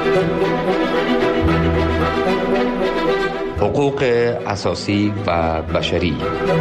حقوق اساسی و بشری.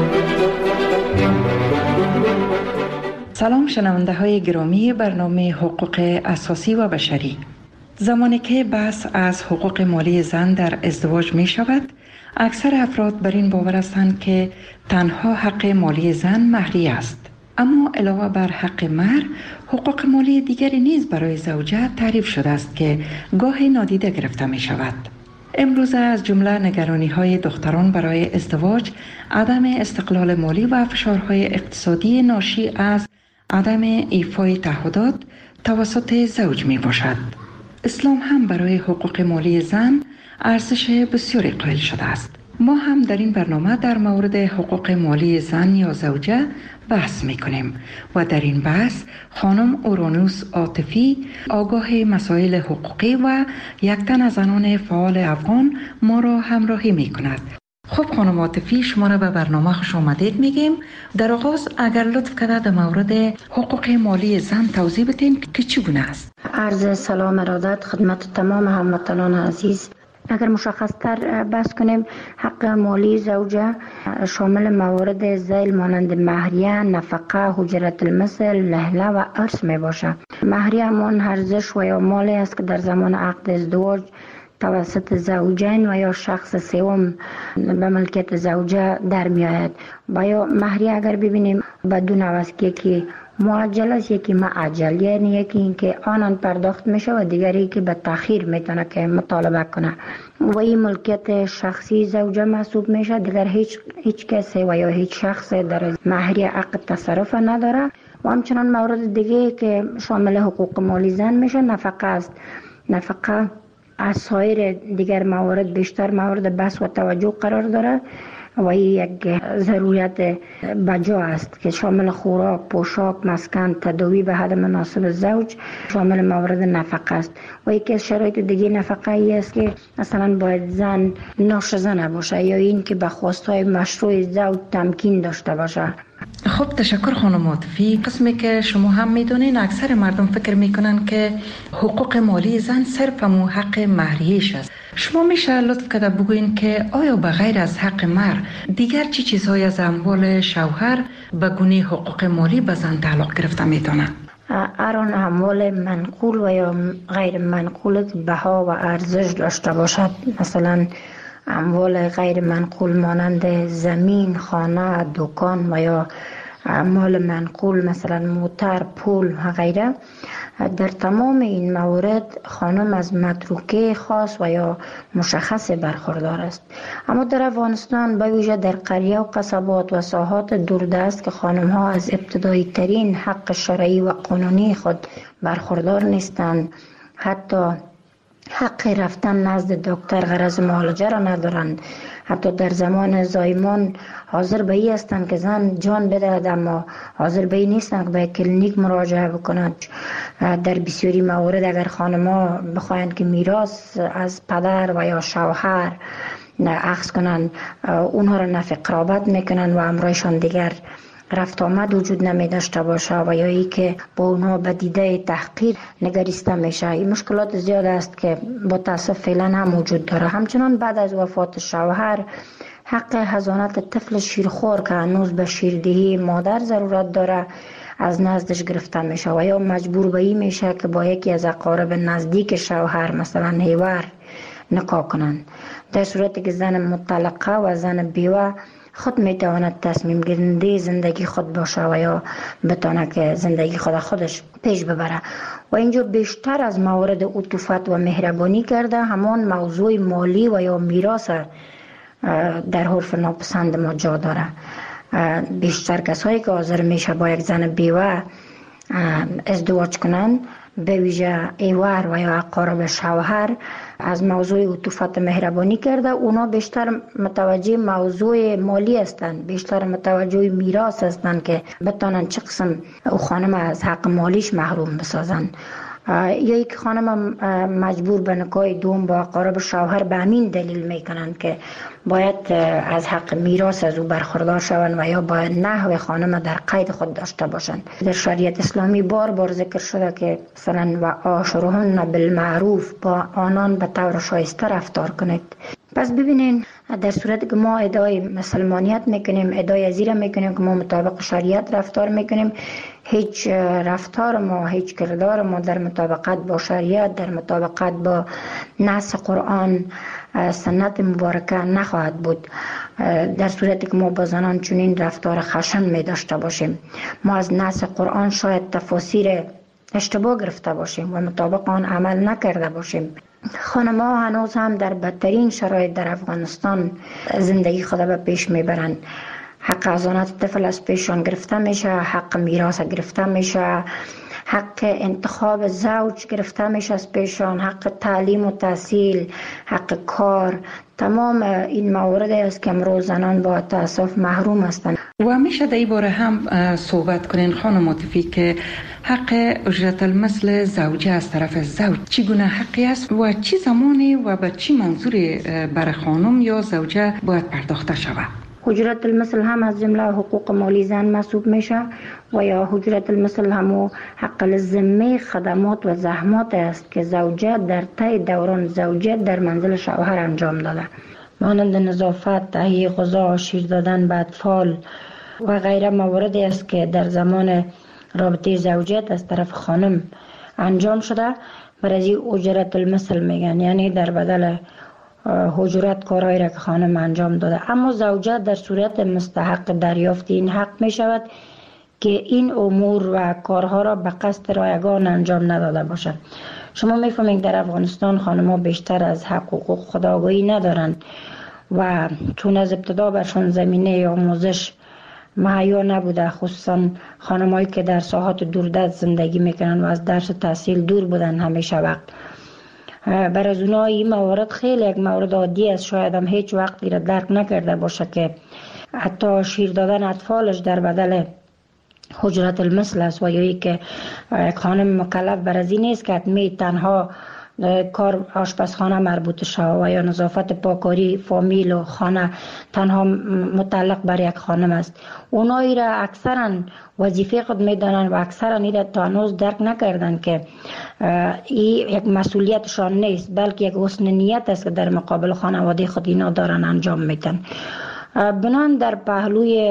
سلام شنونده های گرامی برنامه حقوق اساسی و بشری. زمانی که بحث از حقوق مالی زن در ازدواج می شود، اکثر افراد بر این باور هستند که تنها حق مالی زن مهریه است. اما علاوه بر حق مهر، حقوق مالی دیگری نیز برای زوجه تعریف شده است که گاهی نادیده گرفته می شود. امروز از جمله نگرانی های دختران برای ازدواج، عدم استقلال مالی و فشارهای اقتصادی ناشی از عدم ایفای تعهدات توسط زوج می باشد. اسلام هم برای حقوق مالی زن ارزش بسیاری قائل شده است. ما هم در این برنامه در مورد حقوق مالی زن یا زوجه بحث می کنیم و در این بحث خانم اورانوس عاطفی، آگاه مسائل حقوقی و یک تن از زنان فعال افغان ما را همراهی می کند. خب خانم عاطفی، شما را به برنامه خوش آمدید میگیم. در آغاز اگر لطف کنید در مورد حقوق مالی زن توضیح بدین که چگونه است. عرض سلام ارادت خدمت تمام هموطنان عزیز. اگر مشخص تر بحث کنیم، حق مالی زوجه شامل موارد ذیل مانند مهریه، نفقه، حجرت المثل، لهله و ارث می باشه. مهریه همان ارزش و یا مالی است که در زمان عقد ازدواج توسط زوجین و یا شخص سوم به ملکیت زوجه در می آید. و یا مهریه اگر ببینیم به دو نوع است، یکی معجل است، یکی معجل، یعنی یکی این که آنان پرداخت میشه و دیگری که به تأخیر میتونه که مطالبه کنه و این ملکیت شخصی زوجه محسوب میشه. دیگر هیچ کسی و یا هیچ شخص در مهریه عقد تصرف نداره. و همچنان مورد دیگه که شامل حقوق مالی زن میشه نفقه است. نفقه از سایر دیگر موارد بیشتر مورد بحث و توجه قرار داره و یک ضرورت بجا است که شامل خوراک، پوشاک، مسکن، تداوی به حد مناسب زوج شامل موارد نفقه است. و یکی از شرایط دیگه نفقه ای است که مثلا باید زن ناشزه نباشه یا این که به خواستهای مشروع زوج تمکین داشته باشه. خب تشکر خانم عاطفی. قسمی که شما هم میدونین اکثر مردم فکر میکنن که حقوق مالی زن صرف همون حق مهریه‌اش است. شما میشه لطف کرده بگوین که آیا به غیر از حق مهر دیگر چی چیزهای از اموال شوهر به گونه حقوق مالی به زن تعلق گرفته میتونه؟ هر آن اموال منقول و یا غیر منقول بها و ارزش داشته باشد، مثلا اموال غیر منقول مانند زمین، خانه، دکان و یا اموال منقول مثلا موتر، پول و غیره، در تمام این موارد خانم از متروکه خاص و یا مشخص برخوردار است. اما در افغانستان به ویژه در قریه و قصبات و ساحات دوردست که خانم ها از ابتدایی ترین حق شرعی و قانونی خود برخوردار نیستند، حتی حق رفتن نزد دکتر غرض معالجه را ندارند، حتی در زمان زایمان حاضر به این هستند که زن جان بدهد اما حاضر به این نیستند که به کلینیک مراجعه بکنند. در بسیاری موارد اگر خانم‌ها بخواهند که میراث از پدر و یا شوهر اخذ کنند، اونها را نفی قرابت میکنند و امرایشان دیگر رفت آمد وجود نمی داشته باشه و یا ای که با اونها به دیده تحقیر نگریسته میشه. این مشکلات زیاد است که با تاسف فعلا هم وجود داره. همچنان بعد از وفات شوهر حق حضانت طفل شیرخوار که هنوز به شیردهی مادر ضرورت داره از نزدش گرفته میشه و یا مجبور به این میشه که با یکی از اقارب نزدیک شوهر مثلا هیور نکاح کنند. در صورتی که زن مطلقه و زن بیوه خود میتواند تصمیم گیرنده زندگی خود باشه و یا بتونه که زندگی خودش پیش ببره. و اینجا بیشتر از موارد عطوفت و مهربانی کرده همان موضوع مالی و یا میراث در حرف ناپسند ما جا داره. بیشتر کسایی که حاضر میشه با یک زن بیوه ازدواج کنند، به ویژه ایوار و یا اقارب شوهر، از موضوع عطوفت مهربانی کرده. اونا بیشتر متوجه موضوع مالی هستند، بیشتر متوجه میراث هستند که بتونن چه قسم او خانم از حق مالیش محروم بسازن. یا یک خانم مجبور به نکاح دوم با اقارب شوهر به همین دلیل میکنند که باید از حق میراث از او برخوردار شوند و یا باید نحو خانم در قید خود داشته باشند. در شریعت اسلامی بار بار ذکر شده که مثلا و عاشرهن بالمعروف، با آنان به طور شایسته رفتار کنید. پس ببینین در صورتی که ما ادعای مسلمانیت میکنیم، ادعای زیره میکنیم که ما مطابق شریعت رفتار میکنیم، هیچ رفتار ما، هیچ کردار ما در مطابقت با شریعت، در مطابقت با نص قرآن سنت مبارکه نخواهد بود. در صورتی که ما با زنان چنین رفتار خشن می داشته باشیم، ما از نص قرآن شاید تفاسیر اشتباه گرفته باشیم و مطابق آن عمل نکرده باشیم. خانم‌ها هنوز هم در بدترین شرایط در افغانستان زندگی خود به پیش میبرند. حق حضانت طفل از پیشان گرفته میشه، حق میراث گرفته میشه، حق انتخاب زوج گرفته میشه از پیشان، حق تعلیم و تحصیل، حق کار. تمام این موارد است که امروز زنان با تأسف محروم هستند. و میشه در این باره هم صحبت کنین خانم عاطفی که حق اجرت المثل زوجه از طرف زوج چگونه حقی است و چی زمانی و به چی منظوری برای خانم یا زوجه باید پرداخته شود؟ اجرت المثل هم از جمله حقوق مالی زن محسوب میشه و یا اجرت المثل هم حق الذمه خدمات و زحمات است که زوجه در طی دوران زوجیت در منزل شوهر انجام داده، مانند نظافت، تهیه غذا، شیر دادن به اطفال و غیره مواردی است که در زمان رابطه زوجیت از طرف خانم انجام شده. برای اجرت المثل میگن، یعنی در بدل اجرت کارهایی را که خانم انجام داده. اما زوجه در صورت مستحق دریافت این حق می شود که این امور و کارها را به قصد رایگان انجام نداده باشد. شما میفهمید در افغانستان خانم‌ها بیشتر از حقوق خود آگاهی ندارند و چون از ابتدا برشان زمینه آموزش مهیا نبوده، خصوصا خانم‌هایی که در ساحات دوردست زندگی میکنن و از درس و تحصیل دور بودن همیشه وقت. برای از اونها این موارد خیلی یک مورد عادی است، شاید هم هیچ وقتی را درک نکرده باشه که حتی شیر دادن اطفالش در بدل اجرت المثل است و یا ای که یک خانم مکلف بر از این نیست که حتمی تنها کار آشپزخانه مربوط شود و یا نظافت پاکاری فامیل و خانه تنها متعلق بر یک خانم است. اونایی را اکثرا وظیفه خود میدانند و اکثرا این را تا هنوز درک نکردند که این یک مسئولیتشان نیست، بلکه یک حسن نیت است که در مقابل خانواده خود اینا دارن انجام میدن. بنان در پهلوی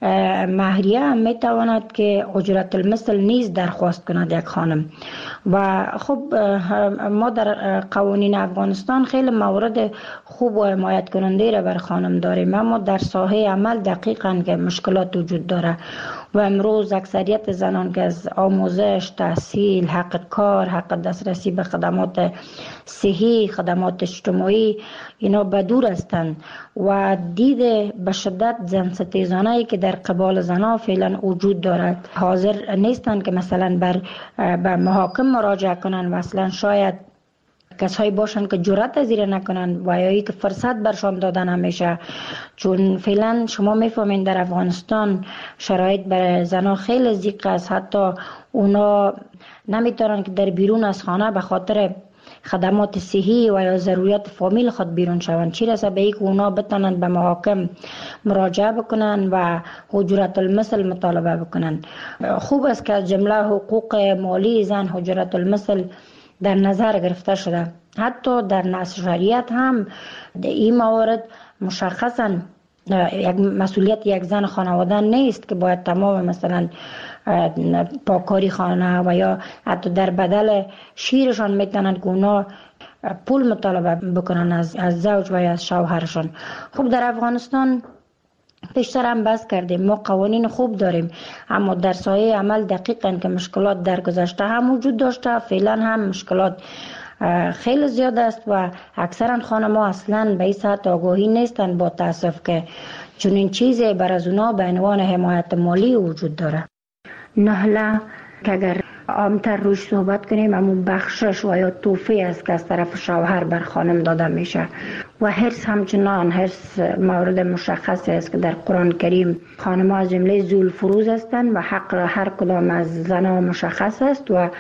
مهریه هم میتواند که اجرت المثل نیز درخواست کند یک خانم. و خب ما در قوانین افغانستان خیلی موارد خوب و حمایت کننده را بر خانم داریم، اما در ساحه عمل دقیقاً که مشکلات وجود داره و امروز اکثریت زنان که از آموزش، تحصیل، حق کار، حق دسترسی به خدمات صحی، خدمات اجتماعی اینا بدور هستند و دید به شدت زن ستیزانه‌ای که در قبال زنها فعلا وجود دارد حاضر نیستند که مثلا به محاکم مراجعه کنند و اصلا شاید کسایی باشند که جرأت از این نکنند و یا که فرصت برشان داده نمیشه، چون فعلا شما میفهمین در افغانستان شرایط برای زنها خیلی ضیق است. حتی اونا نمیتونن که در بیرون از خانه به خاطر خدمات صحی و یا ضروریات فامیل خود بیرون شوند، چی رسه به اینکه اونا بتونن به محاکم مراجعه بکنن و اجرت المثل مطالبه بکنن. خوب است که از جمله حقوق مالی زن اجرت المثل در نظر گرفته شده. حتی در نص شریعت هم این موارد مشخصا یک مسئولیت یک زن خانواده نیست که باید تمام مثلا پاکاری خانه و یا حتی در بدل شیرشان میتونن که اونا پول مطالبه بکنن از زوج و یا از شوهرشان. خب در افغانستان پیشتر هم بحث کردیم، ما قوانین خوب داریم، اما در سایه عمل دقیقاً که مشکلات در گذشته هم وجود داشته، فعلا هم مشکلات خیلی زیاد است و اکثرا خانم‌ها اصلا به این سطح آگاهی نیستند با تأسف که چون این چیزی بر از اونا به عنوان حمایت مالی وجود داره. نهله که اگر عامتر روش صحبت کنیم اما بخشش و یا توفی است که از طرف شوهر بر خانم داده میشه و حرص همچنان حرص مورد مشخص است که در قرآن کریم خانم‌ها از جمله ذوالفروز هستند و حق هر کدام از زنها مشخص است و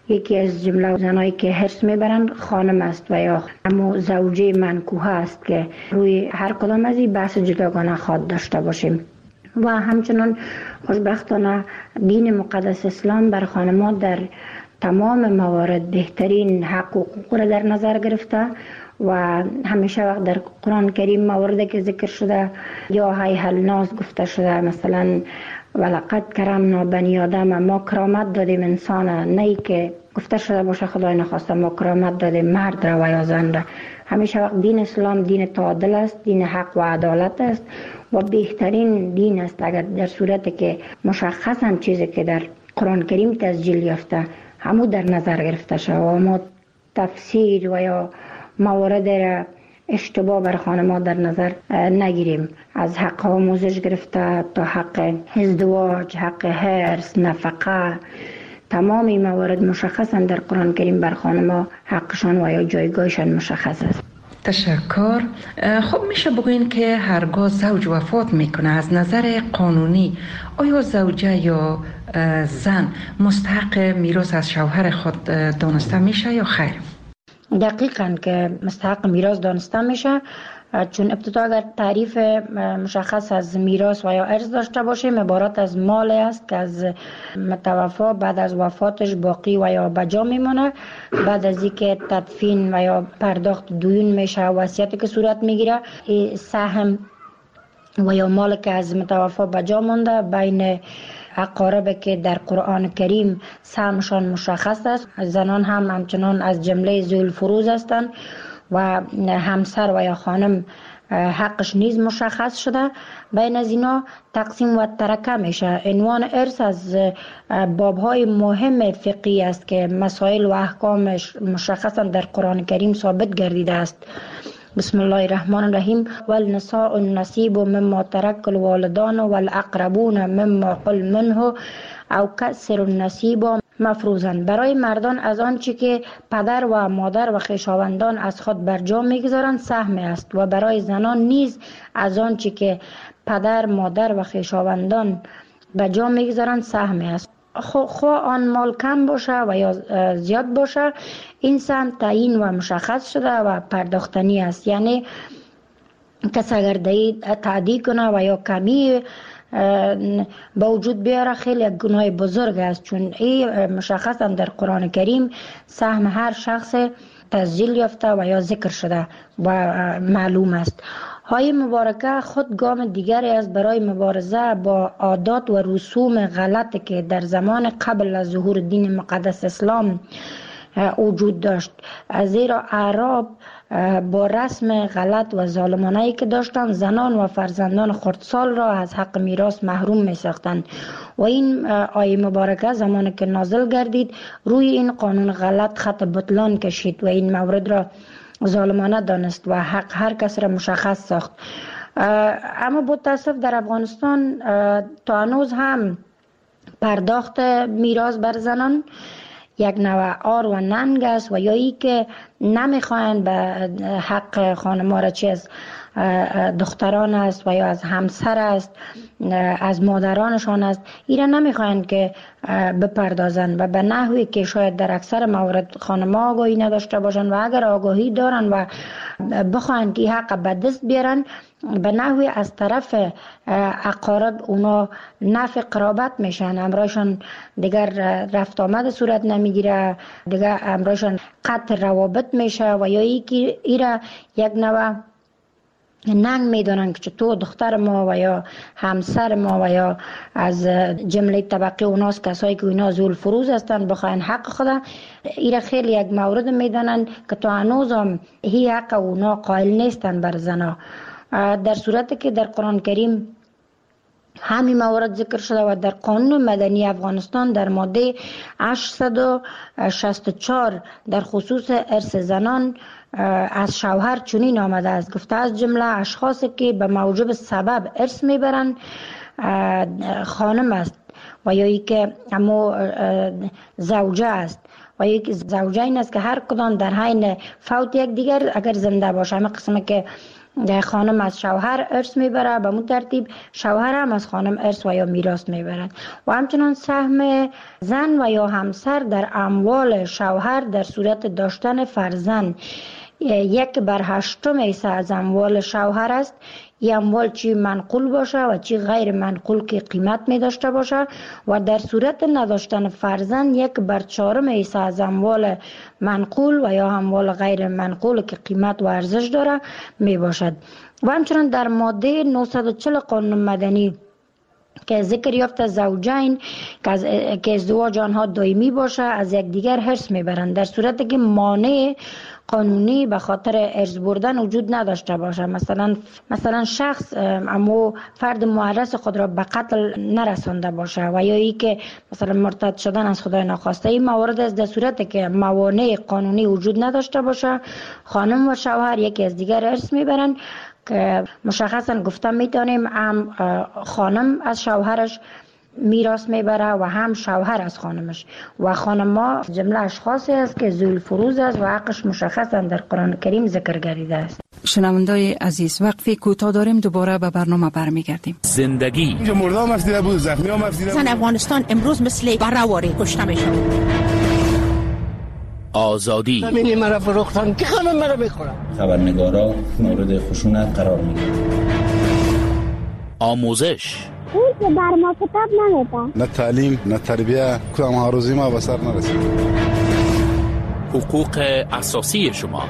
یکی از جمله زنایی که حرص میبرن خانم است و یا همو زوجه منکوحه است که روی هر کدام از این بحث جداگانه خواهد داشته باشیم. و همچنان خوشبختانه دین مقدس اسلام بر خانم‌ها در تمام موارد بهترین حق و حقوق را در نظر گرفته و همیشه وقت در قرآن کریم مواردی که ذکر شده یا هی الناس گفته شده، مثلا ولقد کرمنا بنی آدم، ما کرامت دادیم انسان، نه که گفته شده باشه خدای نخواسته ما کرامت دادیم مرد را و یا زن را. همیشه وقت دین اسلام دین تعادل است، دین حق و عدالت است و بهترین دین است اگر در صورتی که مشخصا چیزی که در قرآن کریم تسجیل یافته همو در نظر گرفته شد و ما تفسیر و یا موارد را اشتباه بر خانم‌ها در نظر نگیریم. از حق آموزش گرفته تا حق ازدواج، حق حرص، نفقه، تمام این موارد مشخصا در قرآن کریم بر خانم‌ها حقشان و یا جایگاهشان مشخص است. تشکر. خب میشه بگوین که هرگاه زوج وفات میکنه از نظر قانونی آیا زوجه یا زن مستحق میراث از شوهر خود دانسته میشه یا خیر؟ دقیقاً که مستحق میراث دانسته میشه، چون ابتدا اگر تعریف مشخص از میراث و یا ارث داشته باشیم عبارت از مال است که از متوفا بعد از وفاتش باقی و یا بجا میمونه، بعد از اینکه تدفین و یا پرداخت دیون میشه وصیتی که صورت میگیره، سهم و یا مال که از متوفا بجا مونده بین اقارب که در قرآن کریم سهمشان مشخص است. زنان هم همچنان از جمله ذوی الفروض هستند و همسر و یا خانم حقش نیز مشخص شده. بین از اینا تقسیم و ترکه میشه. عنوان ارث از بابهای مهم فقهی است که مسائل و احکامش مشخصا در قرآن کریم ثابت گردیده است. بسم الله الرحمن الرحیم. والنساء النصیب مما ترک الوالدان والاقربون مما قل منه او کسر النصیب مفروضاً. برای مردان از آنچه که پدر و مادر و خویشاوندان از خود بر جا میگذارند سهم است و برای زنان نیز از آنچه که پدر، مادر و خویشاوندان بر جا میگذارند سهم است. خواه آن مال کم باشه و یا زیاد باشه، این سهم تعیین و مشخص شده و پرداختنی است. یعنی کس اگر تعدی کنه و یا کمی با وجود بیاره خیلی گناه بزرگ است، چون این مشخصا در قرآن کریم سهم هر شخص تسجیل یافته و یا ذکر شده و معلوم است. های مبارکه خود گام دیگری است برای مبارزه با عادات و رسوم غلطی که در زمان قبل از ظهور دین مقدس اسلام وجود داشت، زیرا اعراب با رسم غلط و ظالمانه‌ای که داشتند زنان و فرزندان خردسال را از حق میراث محروم می ساختند و این آیه مبارکه زمانی که نازل گردید روی این قانون غلط خط بطلان کشید و این مورد را ظالمانه دانست و حق هر کس را مشخص ساخت. اما با تاسف در افغانستان تا هنوز هم پرداخت میراث بر زنان یک نوع آر و ننگ است و یا ای که نمیخواین به حق خانم‌ها را چه از دختران است و یا از همسر است، از مادرانشان است، ایرا نمیخواین که بپردازن و به نحوی که شاید در اکثر موارد خانم‌ها آگاهی نداشته باشن و اگر آگاهی دارن و بخواین که حق به دست بیارن به نحوی از طرف اقارب اونا نفع قرابت میشن، امرایشان دیگر رفت آمد صورت نمیگیره، دیگر امرایشان قطع روابط میشه و یا ایکی ایرا یک نوع ننگ میدونن که چطور دختر ما و یا همسر ما و یا از جمله طبقه اوناست کسایی که اینا ذو الفروض هستن بخواین حق خدا ایرا خیلی یک مورد میدونن که تو هنوز هم هی حق اونا قائل نیستن بر زنا، در صورتی که در قرآن کریم همین موارد ذکر شده و در قانون مدنی افغانستان در ماده 864 در خصوص ارث زنان از شوهر چنین آمده است، گفته از جمله اشخاصی که به موجب سبب ارث میبرند خانم است و یا ای که اما زوجه است و یک زوجه این است که هر کدام در حین فوت یک دیگر اگر زنده باشه، همه قسمه که خانم از شوهر ارث میبره، به مون ترتیب شوهر هم از خانم ارث و یا میراث میبرد. و همچنان سهم زن و یا همسر در اموال شوهر در صورت داشتن فرزند 1/8 حصه از اموال شوهر است. این اموال چی منقول باشه و چی غیر منقول که قیمت می داشته باشه، و در صورت نداشتن فرزند 1/4 حصه از اموال منقول و یا اموال غیر منقول که قیمت و ارزش داره می باشد. و همچنان در ماده 940 قانون مدنی که ذکر یافته زوجین که ازدواج آنها دائمی باشه از یکدیگر حرص میبرند در صورتی که مانع قانونی به خاطر ارث بردن وجود نداشته باشه. مثلا شخص اما فرد معرض خود را به قتل نرسانده باشه و یا ای که مثلا مرتد شدن از خدای ناخواسته. این موارد است در صورتی که موانع قانونی وجود نداشته باشه، خانم و شوهر یکی از دیگر ارث میبرند که مشخصا گفته میتونیم هم خانم از شوهرش میراث میبره و هم شوهر از خانمش. و خانم‌ها جمله اشخاصی است که ذوی الفروض است و حقش مشخصا در قرآن کریم ذکر گردیده است. شنوندای عزیز، وقفی کوتاه داریم، دوباره به برنامه برمیگردیم. زندگی اینجا مردم افسیده بود، زخمی هم افسیده بود. افغانستان امروز مثل برآوری کشته میشه. آزادی زمین مرا فروختن که خانم مرا بخورم. خبرنگارا مورد خشونت قرار میگیرن. آموزش اون که بر ما کتاب نمیده، نه تعلیم نه تربیه، کدام هاروزی ما به سر نرسید. حقوق اساسی شما.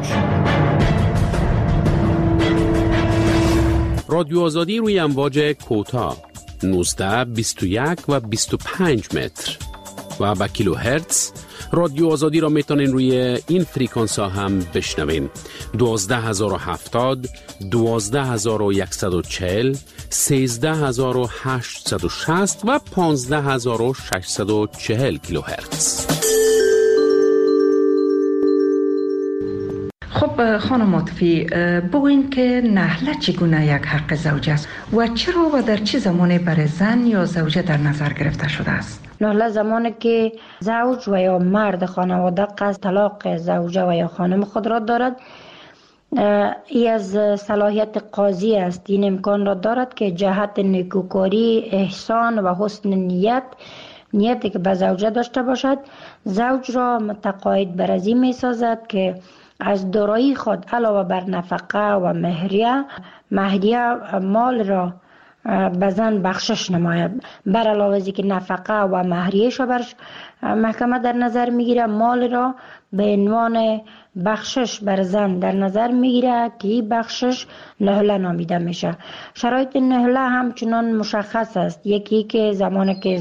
رادیو آزادی روی امواج کوتاه 19 21 و 25 متر و با کیلوهرتز. رادیو آزادی را میتونین روی این فریکانس ها هم بشنوین. 12070 12140 13860 و 15640 کیلوهرتز. خب خانم عاطفی، بگوین که نحله چگونه یک حق زوج است و چرا و در چه زمانی برای زن یا زوجه در نظر گرفته شده است؟ نحله زمانی که زوج و یا مرد خانواده قصد طلاق زوجه و یا خانم خود را دارد، ای از صلاحیت قاضی است. این امکان را دارد که جهت نیکوکاری، احسان و حسن نیتی که به زوجه داشته باشد، زوج را متقاعد بر از این می سازد که از دارایی خود علاوه بر نفقه و مهریه مال را به زن بخشش نماید. بر علاوه از که نفقه و مهریه‌اش را بر محکمه در نظر میگیره، مال را به عنوان بخشش بر زن در نظر میگیره که این بخشش نهله نامیده میشه. شرایط نهله همچنان مشخص است. یکی که زمانی که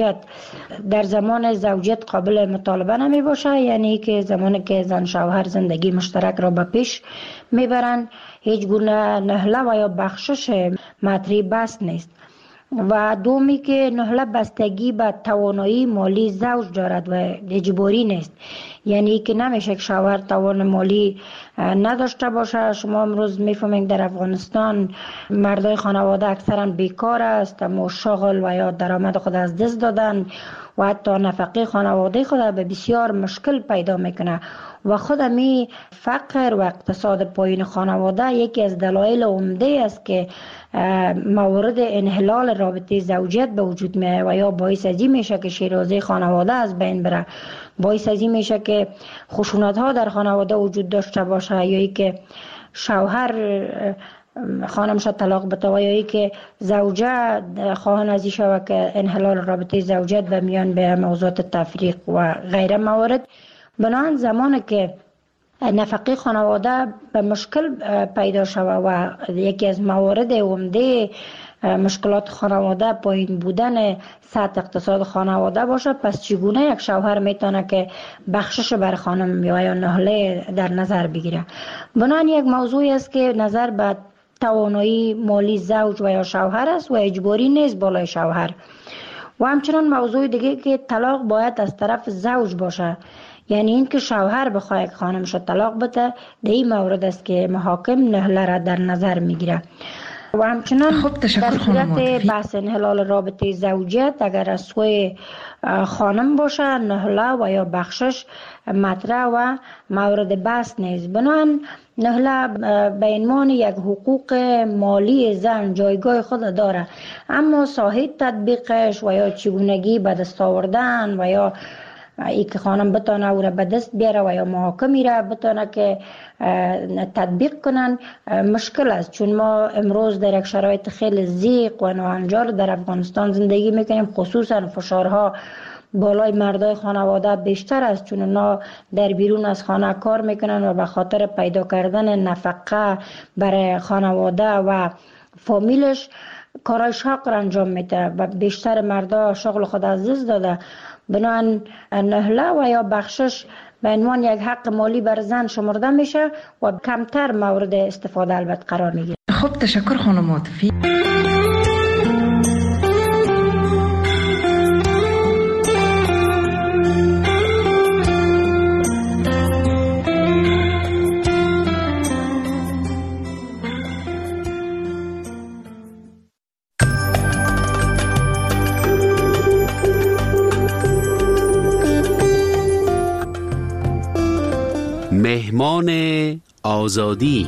در زمان زوجیت قابل مطالبه نمی باشه، یعنی که زمانی که زن شوهر زندگی مشترک را به پیش میبرن، هیچ گونه نهله و یا بخشش مطرح بس نیست. و دومی که نهله بستگی به توانایی مالی زوج دارد و اجباری نیست، یعنی که نمیشه که شوهر توان مالی نداشته باشه. شما امروز میفهمید در افغانستان مردای خانواده اکثرا بیکار است، اما شغل و یا درآمد خود از دست دادن و حتی نفقه خانواده خود به بسیار مشکل پیدا میکنه. و خود می فقر و اقتصاد پایین خانواده یکی از دلایل عمده است که موارد انحلال رابطه زوجیت به وجود میاد و یا باعث از این میشه که شیرازه خانواده از بین بره، باعث از این میشه که خشونت ها در خانواده وجود داشته باشه، یا ای که شوهر خانمش طلاق بده و یا ای که زوجه خواهان از این شود که انحلال رابطه زوجیت به میان به موضوعات تفریق و غیره موارد. بنابراین زمانی که نفقه خانواده به مشکل پیدا شود و یکی از موارد عمده مشکلات خانواده پایین بودن سطح اقتصاد خانواده باشه، پس چگونه یک شوهر میتونه که بخشش بر خانم یا نهله در نظر بگیره؟ بنابراین یک موضوعی است که نظر به توانایی مالی زوج و یا شوهر است و اجباری نیست بالای شوهر. و همچنان موضوع دیگه که طلاق باید از طرف زوج باشه، یعنی این که شوهر بخواه که خانمش طلاق بده، در این مورد است که محاکم نهله را در نظر میگیره. و همچنان خب در صورت بحث انحلال رابطه زوجیت اگر از سوی خانم باشه نهله و یا بخشش مطرح و مورد بحث نیست. بنابراین نهله به عنوان یک حقوق مالی زن جایگاه خود داره، اما ساحه تطبیقش و یا چگونگی به دست آوردن و یا ای که خانم بتانه او را به دست بیاره و یا محاکمی را بتانه که تطبیق کنن مشکل است، چون ما امروز در یک شرایط خیلی ضیق و ناهنجار در افغانستان زندگی میکنیم. خصوصا فشارها بالای مردای خانواده بیشتر است، چون اونا در بیرون از خانه کار میکنن و به خاطر پیدا کردن نفقه برای خانواده و فامیلش کارای شاق را انجام میده و بیشتر مردا شغل خود از دست داده. بنابراین نهله و یا بخشش به عنوان یک حق مالی بر زن شمرده میشه و کمتر مورد استفاده البته قرار میگیره. خب تشکر خانم عاطفی. مهمان آزادی.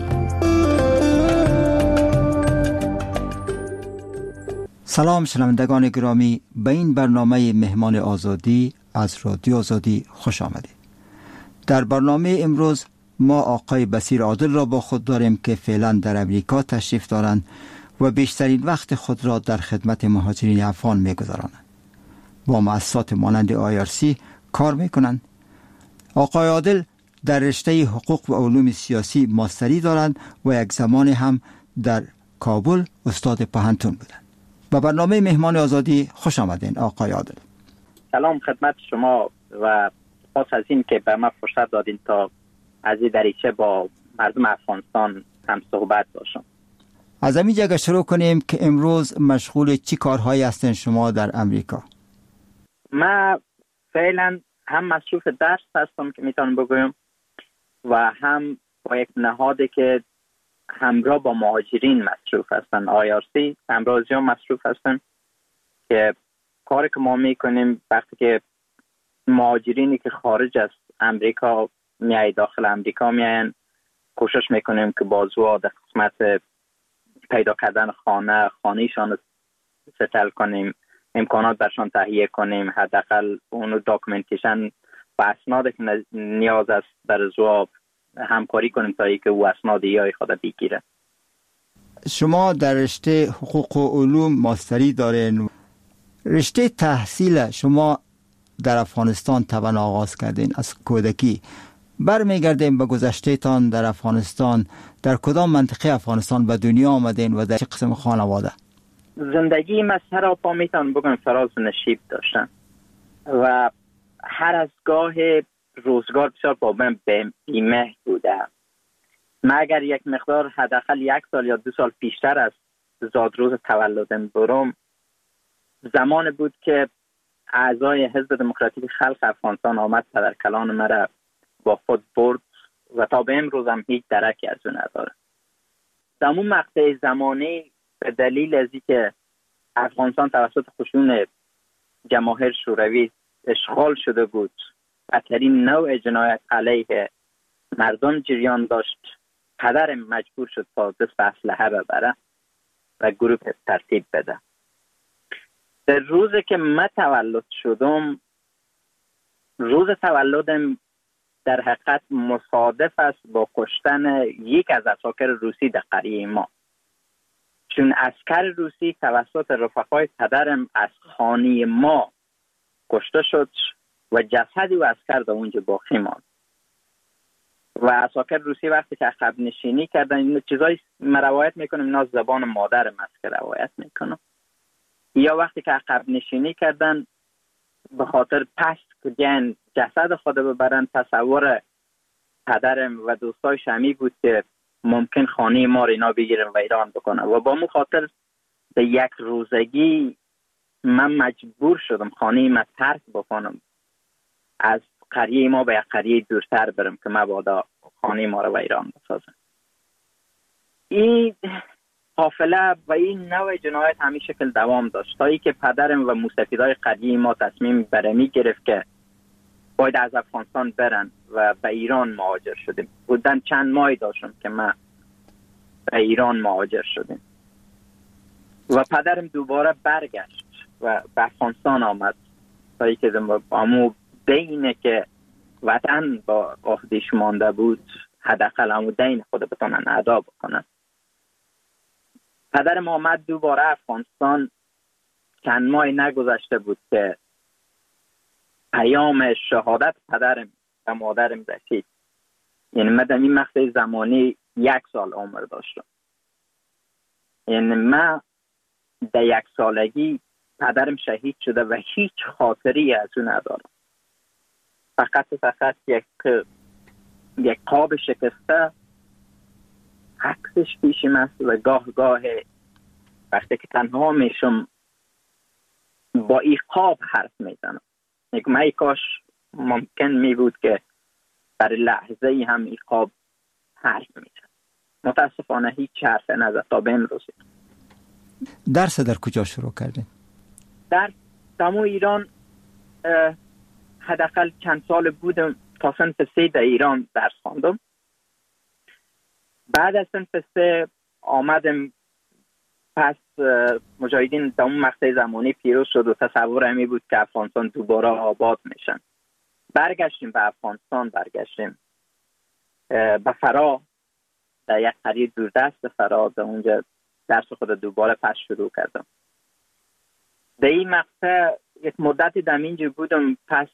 سلام شنوندگان گرامی، به این برنامه مهمان آزادی از رادیو آزادی خوش آمدید. در برنامه امروز ما آقای بصیر عادل را با خود داریم که فعلا در امریکا تشریف دارند و بیشترین وقت خود را در خدمت مهاجرین افغان می‌گذرانند. با مؤسسات مانند IRC کار می‌کنند. آقای عادل در رشته حقوق و علوم سیاسی ماستری دارند و یک زمان هم در کابل استاد پوهنتون بودند. به برنامه مهمان آزادی خوش آمدین آقای عادل. سلام خدمت شما و سپاس از این که به ما فرصت دادین تا از این دریچه با مردم افغانستان هم صحبت باشم. از همین جگه شروع کنیم که امروز مشغول چی کارهایی هستین شما در امریکا؟ من فعلا هم مصروف درس هستم که میتونم بگویم و هم با یک نهادی که همراه با مهاجرین مصروف هستن، IRC همراهی مصروف هستن که کاری که ما میکنیم وقتی که مهاجرینی که خارج از امریکا میای داخل امریکا میاین، کوشش میکنیم که بازو در قسمت پیدا کردن خانهشان ستل کنیم، امکانات برشان تهیه کنیم، حداقل اونو داکومنتیشن و اسنادی که نیاز است در زواب همکاری کنیم تا اینکه او اسناد یای خود بگیره. شما در رشته حقوق و علوم ماستری دارین. رشته تحصیل شما در افغانستان طبعا آغاز کردین از کودکی. برمیگردیم به گذشته تان در افغانستان. در کدام منطقه افغانستان به دنیا آمدین و در چه قسم خانواده؟ زندگی من سراپا میتونم بگم فراز و نشیب داشتم و هر از گاه روزگار بسیار با من بیمه بوده. من اگر یک مقدار حداقل 1 سال یا 2 سال پیشتر از زادروز تولدم برم، زمان بود که اعضای حزب دموکراتیک خلق افغانستان آمد پدرکلان مرا با خود برد و تا به امروز هم هیچ درکی از اون نداره. در اون مقطع زمانی به دلیل از اینکه افغانستان توسط خشون جماهیر شوروی اشغال شده بود، بدترین نوع جنایت علیه مردم جریان داشت، پدرم مجبور شد تا دست اسلحه ببره و گروه ترتیب بده. در روزی که من تولد شدم، روز تولدم در حقیقت مصادف است با کشتن یک از عساکر روسی در قریه ما، چون عسکر روسی توسط رفقای پدرم از خانه ما کشته شد و جسد و عسکر در اونجا باقی ماند. و عساکر روسی وقتی که عقب نشینی کردن، این چیزایی من روایت میکنم، اینا زبان مادرم است که روایت میکنم، یا وقتی که عقب نشینی کردن به خاطر پست که جسد خود ببرن، تصور پدرم و دوستای شمی بود که ممکن خانه ما رو اینا بگیرن و ایران بکنن و با مو خاطر به یک روزگی من مجبور شدم خانه ما ترک بکنم، از قریه ما به یک قریه دورتر برم که مبادا خانه ما رو و ایران بسازم. این قافله و این نوع جنایت همین شکل دوام داشت تا ای که پدرم و موسفیدای قدیم ما تصمیم برمی گرفت که باید از افغانستان برن و به ایران مهاجر شدیم. بودن چند ماهی داشتم که ما به ایران مهاجر شدیم و پدرم دوباره برگشت و به افغانستان آمد تا ای که امو دینه که وطن با عهده‌اش مانده بود حداقل امو دین خود بتونن ادا بکنن. پدرم آمد دوباره افغانستان. چند ماه نگذشته بود که پیام شهادت پدرم و مادرم رسید. یعنی من در این مقطع زمانی 1 سال عمر داشتم. یعنی من در 1 سالگی پدرم شهید شده و هیچ خاطری از اون ندارم. فقط یک قاب شکسته عکسش پیشم است و گاه وقتی که تنها میشم با این قاب حرف میزنم. من کاش ممکن می بود که در لحظه ای هم این قاب حرف میزن. متاسفانه هیچ حرف نزد تا به امروز. درس در کجا شروع کردین؟ در دمو ایران حداقل چند سال بودم تا صنف 3 در ایران درس خواندم. بعد از صنف 3 آمدم پس مجاهدین در اون مقطع زمانی پیروز شد و تصور همی بود که افغانستان دوباره آباد میشن. برگشتیم به افغانستان، برگشتیم به فرا، در یک قریه دوردست فرا، در اونجا درس خود دوباره پس شروع کردم. در این مقطع یک مدتی در اینجا بودم. پس